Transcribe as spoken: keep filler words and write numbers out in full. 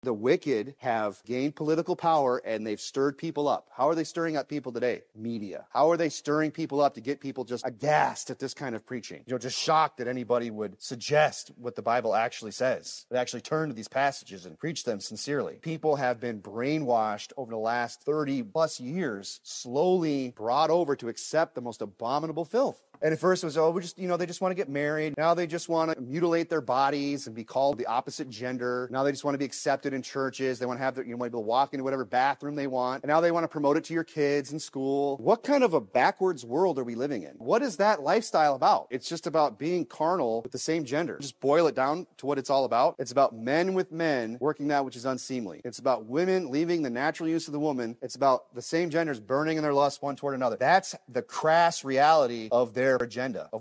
The wicked have gained political power and they've stirred people up. How are they stirring up people today? Media. How are they stirring people up to get people just aghast at this kind of preaching? You know, just shocked that anybody would suggest what the Bible actually says. They actually turn to these passages and preach them sincerely. People have been brainwashed over the last thirty plus years, slowly brought over to accept the most abominable filth. And at first it was, oh, we just, you know, they just want to get married. Now they just want to mutilate their bodies and be called the opposite gender. Now they just want to be accepted in churches. They want to have their, you know, want to be able to walk into whatever bathroom they want. And now they want to promote it to your kids in school. What kind of a backwards world are we living in? What is that lifestyle about? It's just about being carnal with the same gender. Just boil it down to what it's all about. It's about men with men working that which is unseemly. It's about women leaving the natural use of the woman. It's about the same genders burning in their lust one toward another. That's the crass reality of their agenda.